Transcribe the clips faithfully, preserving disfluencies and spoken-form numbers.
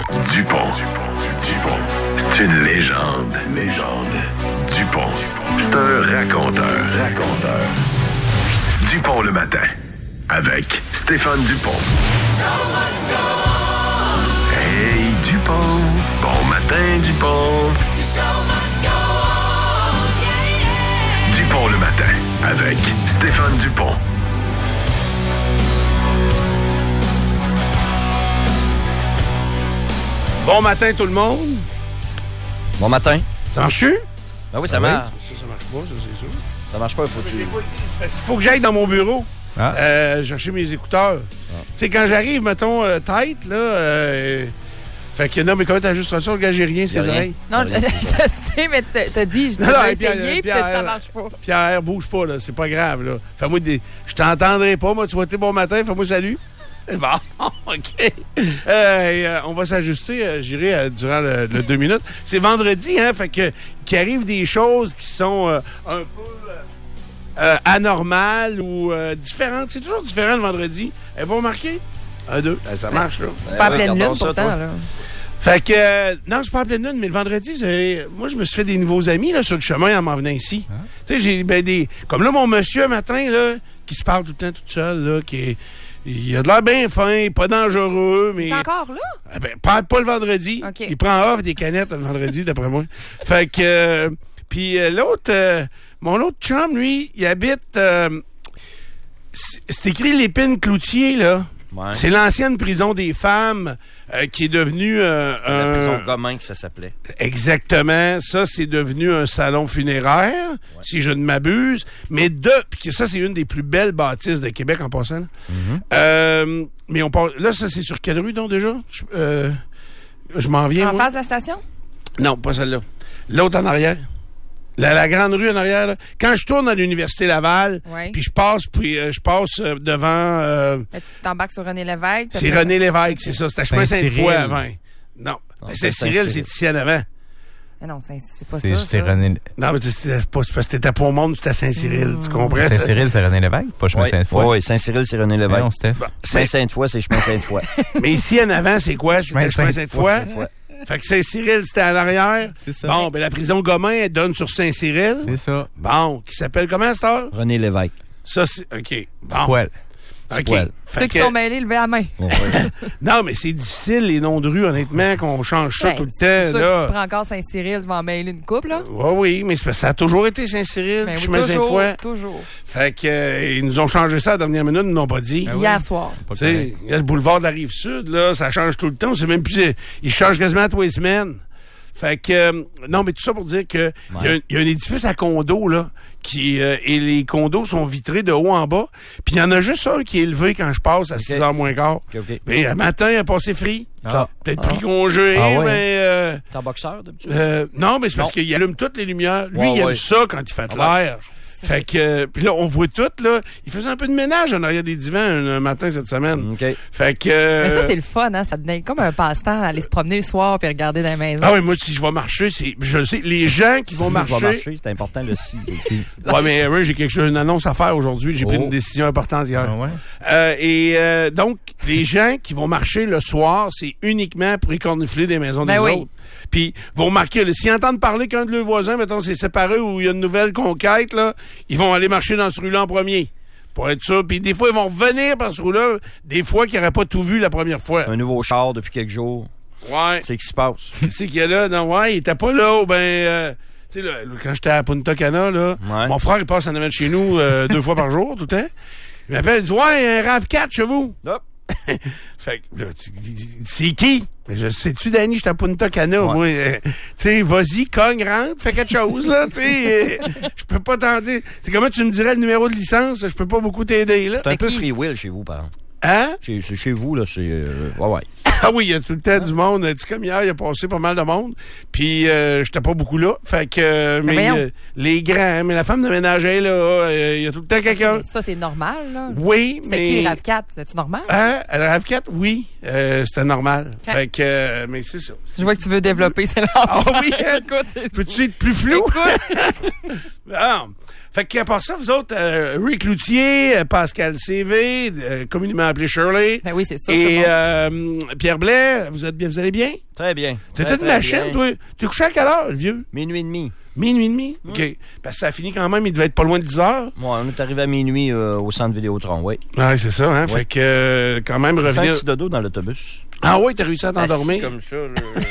Dupont. Dupont. C'est une légende. Légende. Dupont. C'est un raconteur. Raconteur. Dupont le matin. Avec Stéphane Dupont. Hey Dupont. Bon matin Dupont. Dupont le matin. Avec Stéphane Dupont. Bon matin tout le monde. Bon matin. Ça marche-tu? Ben oui, ça ah marche. Oui, ça, ça marche pas, ça c'est sûr. Ça marche pas, il faut que tu... Il faut que j'aille dans mon bureau ah. euh, chercher mes écouteurs. Ah. Tu sais, quand j'arrive, mettons, euh, tête, là... Euh, fait que non, mais comment t'ajustes ça? Le gars, j'ai rien, ses oreilles. Non, je, je sais, mais t'as dit, je vais essayer, puis ça marche pas. Pierre, bouge pas, là, c'est pas grave, là. Fais-moi des... Je t'entendrai pas, moi, tu vois, t'es bon matin, fais-moi salut. Bon, OK. Euh, euh, on va s'ajuster, euh, j'irai euh, durant le, le deux minutes. C'est vendredi, hein, fait que qu'il arrive des choses qui sont euh, un peu euh, anormales ou euh, différentes. C'est toujours différent le vendredi. Elles vont marquer? Un, deux. Ben, ça marche, là. C'est pas à pleine lune, pourtant, là. Fait que, euh, non, c'est pas à pleine lune, mais le vendredi, vous savez, moi, je me suis fait des nouveaux amis, là, sur le chemin en m'en venant ici. Hein? Tu sais, j'ai, ben, des, comme là, mon monsieur, matin, là, qui se parle tout le temps tout seul, là, qui est, il a de l'air bien fin, pas dangereux, mais... Il est encore là? Eh ben, parle pas le vendredi. Okay. Il prend off des canettes le vendredi, d'après moi. Fait que, euh, puis euh, l'autre, euh, mon autre chum, lui, il habite, euh, c'est écrit l'Épine Cloutier, là. Ouais. C'est l'ancienne prison des femmes euh, qui est devenue... Euh, la un... prison Gomin que ça s'appelait. Exactement. Ça, c'est devenu un salon funéraire, ouais. si je ne m'abuse. Mais de... Puis ça, c'est une des plus belles bâtisses de Québec, en passant. Mm-hmm. Euh, mais on parle... Là, ça, c'est sur quelle rue, donc, déjà? Je, euh, je m'en viens, En moi. face de la station? Non, pas celle-là. L'autre en arrière. La, la grande rue en arrière, là. Quand je tourne à l'Université Laval, oui. puis je passe, puis euh, je passe euh, devant... Euh, là, tu t'embarques sur René Lévesque. C'est René Lévesque, c'est ça. C'était chemin Sainte-Foy avant. Non, non Saint-Cyril, c'est ici en avant. Ah non, c'est, c'est pas c'est, ça. C'est ça. René... Non, mais c'est, pas, c'est parce que t'étais pas au monde, c'était à Saint-Cyril, mmh. tu comprends? Saint-Cyril, c'est René Lévesque, pas chemin oui. Sainte-Foy. Oui, Saint-Cyril, c'est René Lévesque. Non, Steph. Bon, chemin Sainte-Foy, c'est chemin Sainte-Foy. Mais ici en avant, c'est quoi? C'était chemin Sainte-Foy? Sainte-Foy. Fait que Saint-Cyril, c'était à l'arrière. C'est ça. Bon, ben la prison Gomin, elle donne sur Saint-Cyril. C'est ça. Bon, qui s'appelle comment, cette heure? René Lévesque. Ça, c'est... OK. Bon. C'est poil. OK. Poil. Ceux qui que... sont mêlés, levez la main. Oh, ouais. Non, mais c'est difficile, les noms de rue, honnêtement, qu'on change ça ben, tout le temps. C'est sûr là. que tu prends encore Saint-Cyril, tu vas en mêler une couple, là? Oui, oui, mais c'est parce que ça a toujours été Saint-Cyril, ben, puis oui, chemin Sainte-Foy. Toujours. Fait que, euh, ils nous ont changé ça à la dernière minute, ils nous l'ont pas dit. Ben Hier oui. soir. Tu sais, il y a le boulevard de la Rive-Sud, là, ça change tout le temps. C'est même plus... Ils changent quasiment tous les semaines. Fait que, euh, non, mais tout ça pour dire que il ouais. y, y a un édifice à condo, là, qui, euh, et les condos sont vitrés de haut en bas. Puis il y en a juste un qui est élevé quand je passe à okay. six heures moins quart. Okay, okay. Mais le matin, il a passé free. Ah. Peut-être ah. pris congé, ah, ouais. mais... Euh, T'es en boxeur, d'habitude? Euh, non, mais c'est parce qu'il allume toutes les lumières. Lui, ouais, il aime ouais. ça quand il fait ah, l'air. Ouais. Fait que, euh, puis là, on voit tout, là. Il faisait un peu de ménage en arrière des divans un, un matin cette semaine. Okay. Fait que... Euh, mais ça, c'est le fun, hein. Ça devient comme un passe-temps, aller se promener le soir puis regarder dans la maison. Ah oui, moi, si je vais marcher, c'est, je le sais, les gens qui si vont marcher... Si je vais marcher, c'est important le si. Ouais, mais oui, j'ai quelque chose, une annonce à faire aujourd'hui. J'ai oh. pris une décision importante hier. Ah ouais? euh, et euh, donc, les gens qui vont marcher le soir, c'est uniquement pour écornifler des maisons ben des oui. autres. Puis, vous remarquez, là, s'ils entendent parler qu'un de leurs voisins, mettons, c'est séparé ou il y a une nouvelle conquête, là, ils vont aller marcher dans ce rue-là en premier. Pour être sûr. Puis, des fois, ils vont revenir par ce rue-là, des fois qu'ils n'auraient pas tout vu la première fois. Un nouveau char depuis quelques jours. Ouais. C'est ce qui se passe. C'est qu'il y a là, non, ouais, il était pas là, ou ben, euh, tu sais, là, quand j'étais à Punta Cana, là, ouais. mon frère, il passe en avant de chez nous euh, deux fois par jour, tout le temps. Il m'appelle, il dit, ouais, un RAV quatre chez vous. Hop. Fait que, là, c'est qui? Je sais-tu, Danny, j'étais à Punta Cana, ouais. moi. Euh, tu sais, vas-y, cogne, rentre, fais quelque chose, là, tu sais. Euh, je peux pas t'en dire. C'est comment tu me dirais le numéro de licence? Je peux pas beaucoup t'aider, là. C'est un peu qui? free will chez vous, par exemple. Hein? Chez, c'est chez vous, là, c'est... Euh, ouais, ouais. Ah oui, il y a tout le temps du monde. Tu sais, comme hier, il a passé pas mal de monde. Puis, euh, j'étais pas beaucoup là. Fait que, euh, mais, mais euh, les grands, mais la femme de ménage, là, il euh, y a tout le temps quelqu'un. Ça, c'est normal, là. Oui, c'était mais... qui, le RAV quatre? C'était-tu normal? Hein? Le RAV quatre, oui. Euh, c'était normal. Okay. Fait que, euh, mais c'est ça. C'est... Je vois que tu veux développer, c'est là. Ah oui, écoute. Peux-tu être plus flou? Écoute. Non. Fait qu'à part ça, vous autres, euh, Rick Cloutier, euh, Pascal C V, euh, communément appelé Shirley. Ben oui, c'est ça. Et euh, Pierre Blais, vous êtes bien, vous allez bien? Très bien. T'es Très, toute une très machine, bien. toi. T'es couché à quelle heure, le vieux? Minuit et demi. Minuit et demi? Mm. OK. Parce que ça a fini quand même, il devait être pas loin de dix heures. Moi, on est arrivé à minuit euh, au centre Vidéotron, oui. Ouais, c'est ça, hein? Ouais. Fait que, euh, quand même, J'ai fait un revenir... petit dodo dans l'autobus. Ah oui, t'as réussi à Assis t'endormir? comme ça, là.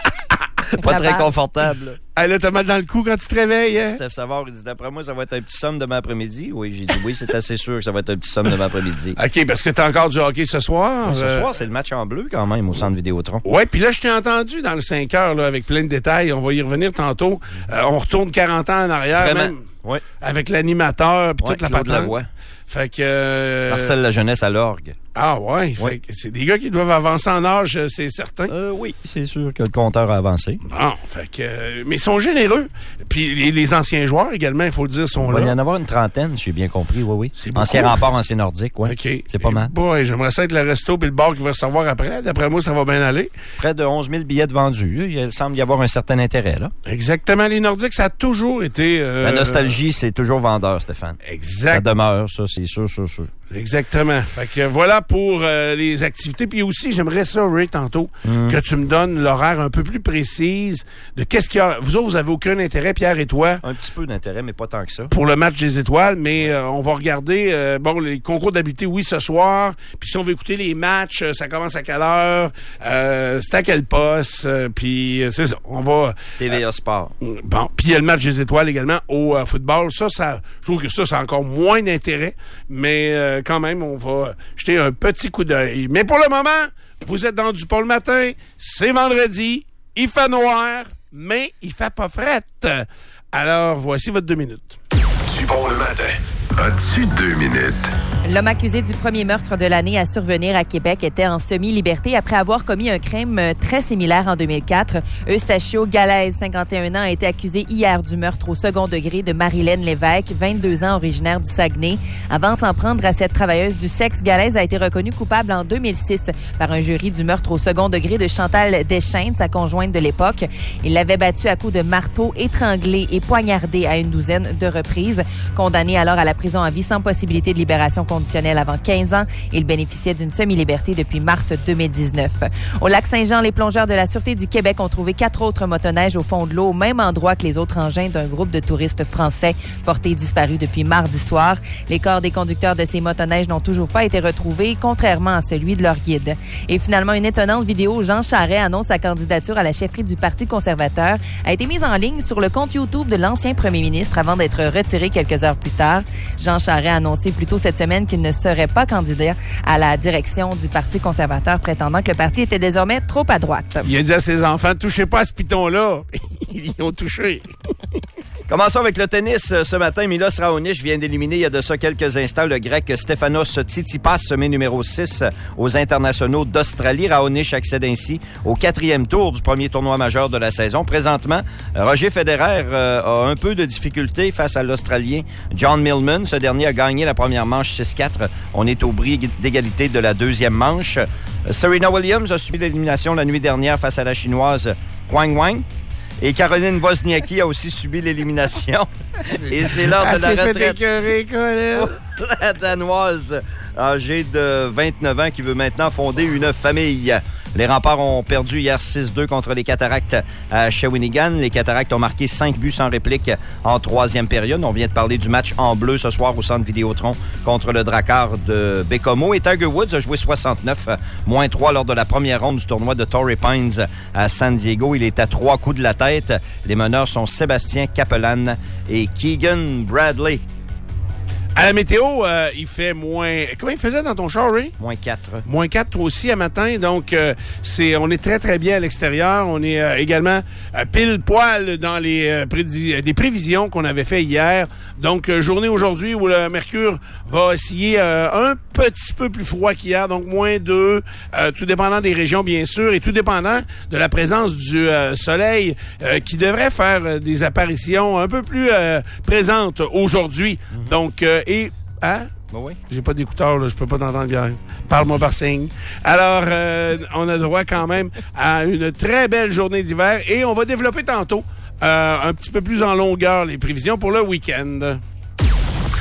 Pas très Capable. confortable. Ah là, t'as mal dans le cou quand tu te réveilles, hein? Steph Savard, il dit, d'après moi, ça va être un petit somme demain après-midi. Oui, j'ai dit, oui, c'est assez sûr que ça va être un petit somme demain après-midi. OK, parce que t'as encore du hockey ce soir. Ouais, ce euh, soir, c'est le match en bleu quand même au centre Vidéotron. Ouais, puis là, je t'ai entendu dans le cinq heures, là, avec plein de détails. On va y revenir tantôt. Euh, on retourne quarante ans en arrière, Vraiment. même. Oui. Avec l'animateur, puis Ouais, toute la Claude patente. Lavoie. Fait que... euh, Marcel La Jeunesse à l'orgue. Ah ouais, fait Ouais. que c'est des gars qui doivent avancer en âge, euh, c'est certain. Euh, oui, c'est sûr que le compteur a avancé. Bon, fait que... euh, mais ils sont généreux. Puis les, les anciens joueurs également, il faut le dire, sont Il va y là. en avoir une trentaine, j'ai bien compris, oui, oui. C'est beaucoup. Ancien rempart, ancien nordique, oui. OK. C'est pas Et mal. boy, j'aimerais ça être le resto puis le bar qui va recevoir après. D'après moi, ça va bien aller. Près de onze mille billets de vendus. Il semble y avoir un certain intérêt, là. Exactement. Les Nordiques, ça a toujours été... euh, La nostalgie, c'est toujours vendeur, Stéphane. Ça Exact. demeure, ça, c'est sûr, sûr, sûr. Exactement. Fait que voilà pour euh, les activités. Puis aussi, j'aimerais ça, Rick, tantôt, Mm. que tu me donnes l'horaire un peu plus précise de qu'est-ce qu'il y a. Vous autres, vous avez aucun intérêt, Pierre et toi, Un petit peu d'intérêt, mais pas tant que ça. pour le match des étoiles, mais euh, on va regarder, euh, bon, les concours d'habileté, oui, ce soir. Puis si on veut écouter les matchs, euh, ça commence à quelle heure? Euh, c'est à quel poste? Euh, puis euh, c'est ça. On va... T V A Sport. Bon, puis il y a le match des étoiles également au euh, football. Ça, ça, je trouve que ça, ça a encore moins d'intérêt, mais euh, quand même, on va jeter un petit coup d'œil. Mais pour le moment, vous êtes dans Dupont le matin, c'est vendredi, il fait noir, mais il fait pas frette. Alors, voici votre deux minutes. Dupont le matin. As-tu deux minutes? L'homme accusé du premier meurtre de l'année à survenir à Québec était en semi-liberté après avoir commis un crime très similaire en deux mille quatre. Eustachio Galaise, cinquante et un ans, a été accusé hier du meurtre au second degré de Marilène Lévesque, vingt-deux ans, originaire du Saguenay. Avant de s'en prendre à cette travailleuse du sexe, Galaise a été reconnu coupable en deux mille six par un jury du meurtre au second degré de Chantal Deschênes, sa conjointe de l'époque. Il l'avait battue à coups de marteau, étranglée et poignardée à une douzaine de reprises. Condamné alors à la prison à vie sans possibilité de libération conditionnelle avant quinze ans, il bénéficiait d'une semi-liberté depuis mars deux mille dix-neuf. Au lac Saint-Jean, les plongeurs de la Sûreté du Québec ont trouvé quatre autres motoneiges au fond de l'eau, au même endroit que les autres engins d'un groupe de touristes français portés disparus depuis mardi soir. Les corps des conducteurs de ces motoneiges n'ont toujours pas été retrouvés, contrairement à celui de leur guide. Et finalement, une étonnante vidéo où Jean Charest annonce sa candidature à la chefferie du Parti conservateur a été mise en ligne sur le compte YouTube de l'ancien premier ministre avant d'être retirée quelques heures plus tard. Jean Charest a annoncé plus tôt cette semaine qu'il ne serait pas candidat à la direction du Parti conservateur, prétendant que le parti était désormais trop à droite. Il a dit à ses enfants, touchez pas à ce piton-là. Ils y ont touché. Commençons avec le tennis. Ce matin, Milos Raonic vient d'éliminer il y a de ça quelques instants le grec Stefanos Tsitsipas, sommet numéro six aux internationaux d'Australie. Raonic accède ainsi au quatrième tour du premier tournoi majeur de la saison. Présentement, Roger Federer euh, a un peu de difficulté face à l'Australien John Millman. Ce dernier a gagné la première manche six quatre. On est au bris d'égalité de la deuxième manche. Serena Williams a subi l'élimination la nuit dernière face à la Chinoise Wang Wang. Et Caroline Wozniacki a aussi subi l'élimination. Et c'est l'heure de la Elle s'est fait retraite. écœurer, Colin. La Danoise, âgée de vingt-neuf ans, qui veut maintenant fonder une famille. Les Remparts ont perdu hier six deux contre les Cataractes à Shawinigan. Les Cataractes ont marqué cinq buts sans réplique en troisième période. On vient de parler du match en bleu ce soir au centre Vidéotron contre le Drakkar de Bécomo. Et Tiger Woods a joué soixante-neuf, moins trois lors de la première ronde du tournoi de Torrey Pines à San Diego. Il est à trois coups de la tête. Les meneurs sont Sébastien Capellan et Keegan Bradley. À la météo, euh, il fait moins... Comment il faisait dans ton char, Ray? Moins quatre. Moins quatre, toi aussi, à matin. Donc, euh, c'est, on est très, très bien à l'extérieur. On est euh, également euh, pile poil dans les, euh, prédi- les prévisions qu'on avait fait hier. Donc, euh, journée aujourd'hui où le mercure va osciller euh, un petit peu plus froid qu'hier. Donc, moins deux, euh, tout dépendant des régions, bien sûr, et tout dépendant de la présence du euh, soleil euh, qui devrait faire euh, des apparitions un peu plus euh, présentes aujourd'hui. Mm-hmm. Donc, euh, et... Hein? Ben oui. J'ai pas d'écouteurs, là, je peux pas t'entendre bien. Parle-moi par signe. Alors, euh, on a droit quand même à une très belle journée d'hiver et on va développer tantôt euh, un petit peu plus en longueur les prévisions pour le week-end.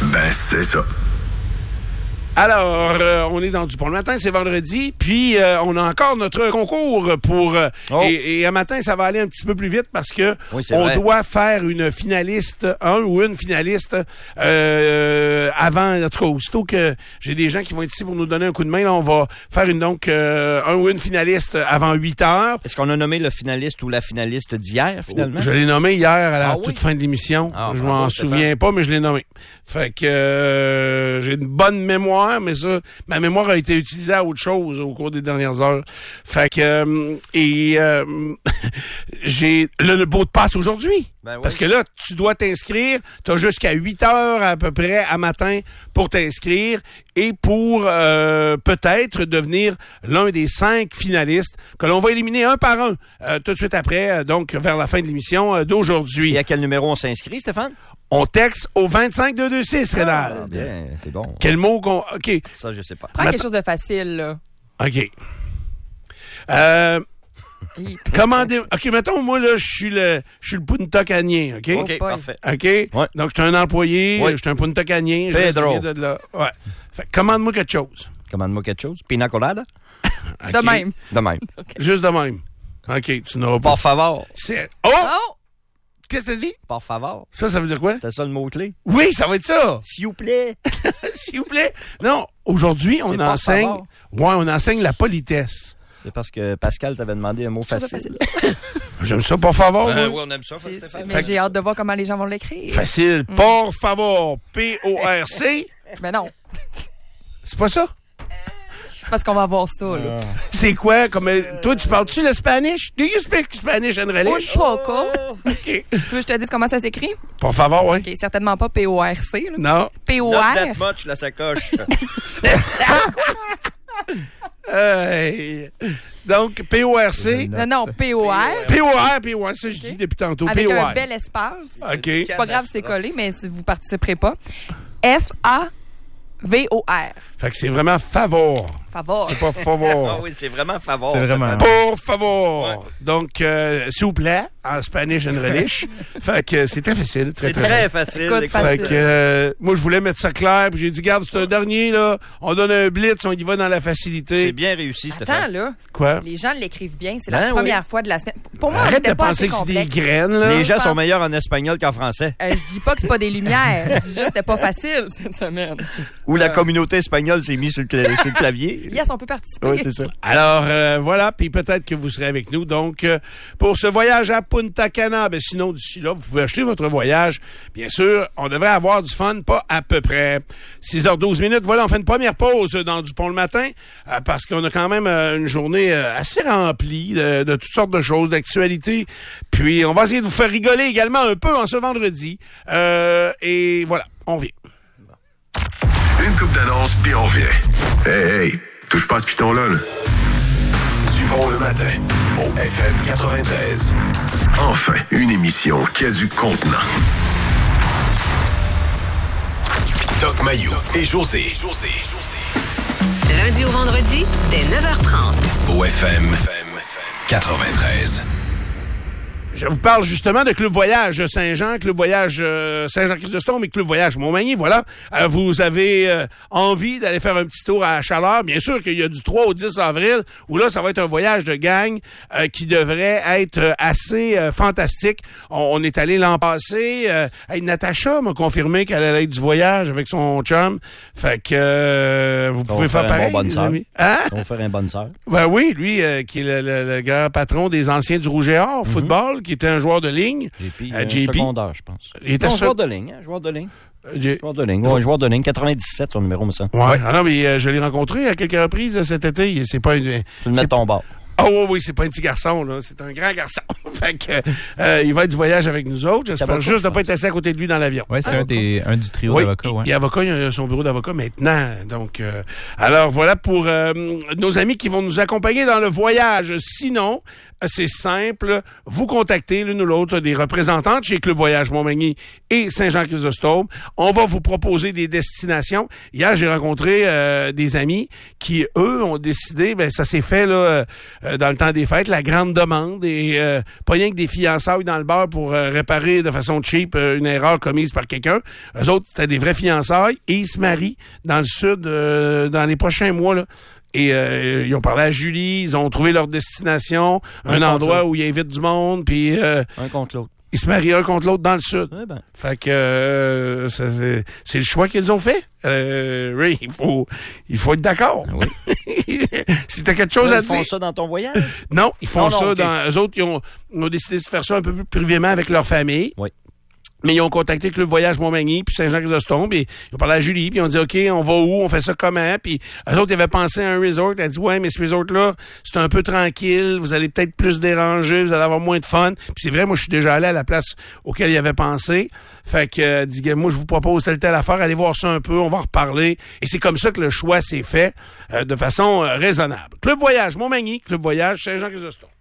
Ben, c'est ça. Alors, euh, on est dans du Pont le matin, c'est vendredi, puis euh, on a encore notre concours pour... Euh, oh. et, et un matin, ça va aller un petit peu plus vite parce que oui, on vrai. doit faire une finaliste, un ou une finaliste euh, avant, en tout cas, aussitôt que j'ai des gens qui vont être ici pour nous donner un coup de main, là, on va faire une donc euh, un ou une finaliste avant huit heures. Est-ce qu'on a nommé le finaliste ou la finaliste d'hier, finalement? Je l'ai nommé hier à la Ah toute oui? fin de l'émission. Ah, je bravo, m'en Stéphane. souviens pas, mais je l'ai nommé. Fait que euh, j'ai une bonne mémoire, mais ça, ma mémoire a été utilisée à autre chose au cours des dernières heures. Fait que euh, et euh, j'ai le, le beau de passe aujourd'hui. Ben oui. Parce que là, tu dois t'inscrire. Tu as jusqu'à huit heures à peu près à matin pour t'inscrire et pour euh, peut-être devenir l'un des cinq finalistes que l'on va éliminer un par un euh, tout de suite après, euh, donc vers la fin de l'émission euh, d'aujourd'hui. Et à quel numéro on s'inscrit, Stéphane? On texte au vingt-cinq deux deux six, Ah, Rénal. bien, c'est bon. Quel mot qu'on... OK. Ça, je sais pas. Prends Matin- quelque chose de facile, là. OK. Euh... Hi. Commandez... OK, mettons, moi, là, je suis le je suis le Punta Canien, OK? OK, boy. parfait. OK? Ouais. Donc, je suis un employé, Oui. je suis un Punta Canien. je Pedro. viens de là. Ouais. Fait que commande-moi quelque chose. Commande-moi quelque chose. Pina colada? OK? De même. De même. Juste de même. OK, tu n'auras pas... Por favor. C'est... Oh! Oh! Qu'est-ce que t'as dit? Por favor. Ça, ça veut dire quoi? C'était ça le mot-clé? Oui, ça va être ça! S'il vous plaît. S'il vous plaît. Non, aujourd'hui, on C'est por enseigne... favor. Ouais, on enseigne la politesse. C'est parce que Pascal t'avait demandé un mot Chose de facile. facile. J'aime ça, por favor. Euh, moi. oui, on aime ça, C'est- Stéphane. Mais j'ai hâte de voir comment les gens vont l'écrire. Facile. Por favor. P O R C. Mais non, C'est pas ça? parce qu'on va voir ça, là. C'est quoi? Comme, euh, toi, tu parles-tu le Spanish? Do you speak Spanish and Un Relish? poco. OK. Tu veux que je te dise comment ça s'écrit? Por favor, oui. OK, certainement pas P O R C, là. Non. Not P O that R. much, la sacoche. Hey. Donc, P O R C. Non, non, P O R. P O R, P O R, ça, je dis depuis tantôt. Avec P O R. un bel espace. OK. C'est pas grave si c'est collé, mais si vous participerez pas. F A V O R. Fait que c'est vraiment favor. Favor. C'est pas Ah favor. oui, c'est vraiment favor. C'est vraiment- Stéphane. Por favor. Ouais. Donc, euh, s'il vous plaît, en Spanish and Relish. Fait que c'est très facile. Très, C'est très, très facile. Écoute, écoute. Fait facile. que, euh, moi, je voulais mettre ça clair, puis j'ai dit, garde, c'est un dernier, là. On donne un blitz, on y va dans la C'est facilité. bien réussi, Attends, Stéphane. là. Quoi? Les gens l'écrivent bien. C'est Ben la oui. première fois de la semaine. Pour moi, on Arrête était de pas penser assez que c'est des complexe. graines, là. Les gens pense- sont meilleurs en espagnol qu'en français. Euh, je dis pas que c'est pas des lumières. Je dis juste que c'était pas facile cette semaine. Où la Euh. communauté espagnole s'est mise sur le, cla- sur le clavier. Yes, on peut participer. Oui, c'est ça. Alors, euh, voilà, puis peut-être que vous serez avec nous. Donc, euh, pour ce voyage à Punta Cana, ben, sinon, d'ici là, vous pouvez acheter votre voyage. Bien sûr, on devrait avoir du fun, pas à peu près. six heures douze minutes, voilà, on fait une première pause dans Dupont le matin, euh, parce qu'on a quand même euh, une journée euh, assez remplie de, de toutes sortes de choses, d'actualités. Puis, on va essayer de vous faire rigoler également un peu en ce vendredi. Euh, et voilà, on vient. Une coupe d'annonce, puis on revient. Hey, hey, touche pas à ce piton-là, là. Dupont le matin, au F M quatre-vingt-treize. Enfin, une émission qui a du contenant. Doc Mayou et José. José, José. Lundi au vendredi, dès neuf heures trente. Au F M quatre-vingt-treize. Je vous parle justement de Club Voyage Saint-Jean, Club Voyage euh, Saint-Jean-Chrysostome et Club Voyage Montmagny. Voilà, euh, vous avez euh, envie d'aller faire un petit tour à Chaleur. Bien sûr qu'il y a du trois au dix avril, où là, ça va être un voyage de gang euh, qui devrait être euh, assez euh, fantastique. On, on est allé l'an passé. Euh, hey, Natacha m'a confirmé qu'elle allait être du voyage avec son chum. Fait que euh, vous On pouvez va faire faire un pareil, bon bonne les sœur. amis. Hein? On va faire un bonne sœur. Ben oui, lui, euh, qui est le, le- le grand patron des anciens du Rouge et Or, football, qui était un joueur de ligne. J P, Euh, euh, J P. secondaire, je pense. Il était Non, seul- joueur de ligne, hein, joueur de ligne. Euh, J- Joueur de ligne, ouais, joueur de ligne. quatre-vingt-dix-sept, son numéro, me semble. Ouais. Ah non, mais euh, je l'ai rencontré à quelques reprises euh, cet été. Et c'est pas une. Tu le mets de ton bord. Ah oui, oui, c'est pas un petit garçon, là. C'est un grand garçon. Fait que, euh, il va être du voyage avec nous autres. J'espère Avocat, juste de je pas être pense. assis à côté de lui dans l'avion. Oui, c'est un, des, un du trio Oui, d'avocats. il, Ouais. il est avocat, il a son bureau d'avocat maintenant. Donc, euh, alors voilà pour euh, nos amis qui vont nous accompagner dans le voyage. Sinon, euh, c'est simple, vous contactez l'une ou l'autre des représentantes chez Club Voyage Montmagny et Saint-Jean-Chrysostome. On va vous proposer des destinations. Hier, j'ai rencontré euh, des amis qui, eux, ont décidé, ben ça s'est fait là euh, dans le temps des fêtes, la grande demande, et euh, pas rien que des fiançailles dans le bar pour euh, réparer de façon cheap euh, une erreur commise par quelqu'un. Eux autres, c'était des vraies fiançailles, et ils se marient dans le sud euh, dans les prochains mois, là. Et euh, ils ont parlé à Julie, ils ont trouvé leur destination, un, un endroit l'autre. Où ils invitent du monde, puis... Euh, un contre l'autre. Ils se marient un contre l'autre dans le sud. Ouais, ben. Fait que euh, ça, c'est, c'est le choix qu'ils ont fait. Euh, Ray, il faut, il faut être d'accord. Oui. Si t'as quelque chose ouais, à ils dire. Ils font ça dans ton voyage? Non, ils font non, ça non, okay. dans... Eux autres, ils ont, ils ont décidé de faire ça un peu plus privément avec leur famille. Oui. Mais ils ont contacté Club Voyage Montmagny, puis Saint-Jean-Chrysostome, puis ils ont parlé à Julie, puis ils ont dit, OK, on va où? On fait ça comment? Puis eux autres, ils avaient pensé à un resort. Elle a dit, ouais, mais ce resort-là, c'est un peu tranquille. Vous allez peut-être plus déranger. Vous allez avoir moins de fun. Puis c'est vrai, moi, je suis déjà allé à la place auquel ils avaient pensé. Fait que, euh, dit, moi, je vous propose telle, telle affaire. Allez voir ça un peu. On va en reparler. Et c'est comme ça que le choix s'est fait, euh, de façon euh, raisonnable. Club Voyage Montmagny, Club Voyage Saint-Jean-Chrysostome.